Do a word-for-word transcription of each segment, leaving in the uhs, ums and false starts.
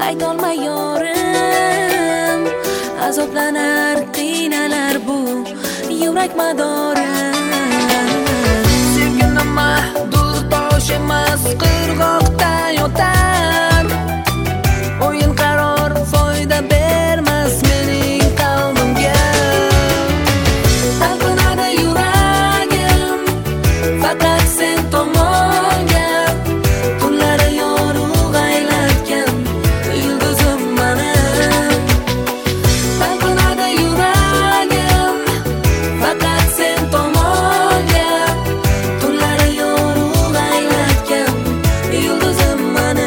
aytolmay yorim, azoblanar qiynalar bu yurak madorim. Sevgini mahdud tosh emas, qirg'oqda yotar. O'yin qaror foyda bermas mening qalbimga. Talpinadi yuragim faqat sen tomonga. Tunlari yorug' aylatgan yulduzim mani. Talpinadi yuragim faqat sen tomonga. Tunlari yorug' aylatgan yulduzim mani.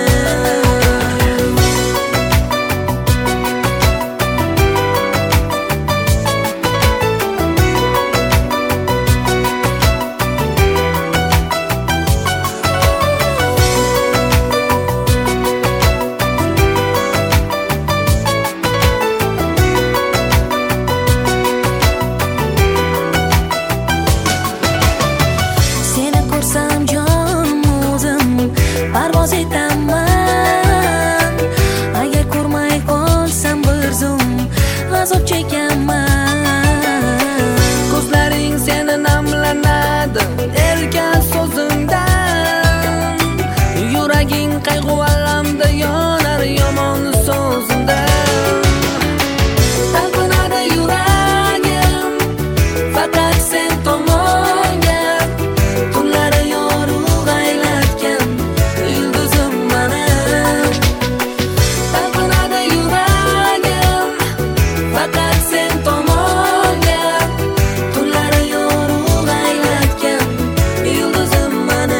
Seni ko'rsam jonim o'zim parvoz etaman. Agar ko'rmay qolsam bir zum azob chekaman. Ko'zlaring seni namlanadi erkan so'zingdan. Yuraging qayg'u alamda yonar yomon so'zingdan. Talpinadi yuragim faqat sen tomonga. Tunlari yorug' aylatgan yulduzim mani. Talpinadi yuragim faqat sen tomonga. Tunlari yorug' aylatgan yulduzim mani.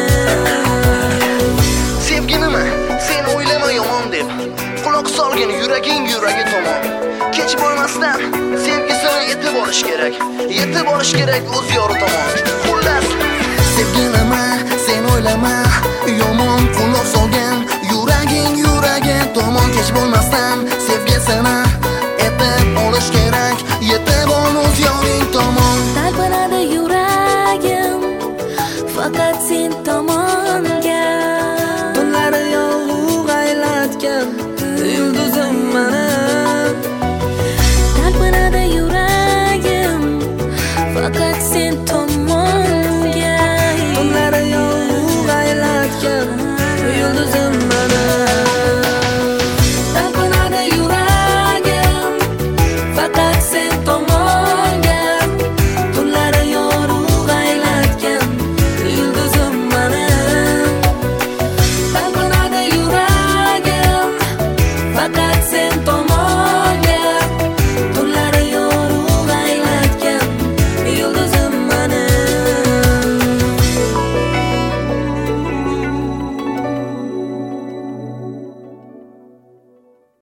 Sevginimi sen o'ylama yomon deb quloq solgin yuraging yuragi tomon. Kech bo'lmasdan sevgisini yetib olish kerak, yetib olish kerak o'z yori tomon. Xullas sevginimi sen o'ylama yomon, quloq solgin yuraging yuragi tomon. Kech bo'lmasdan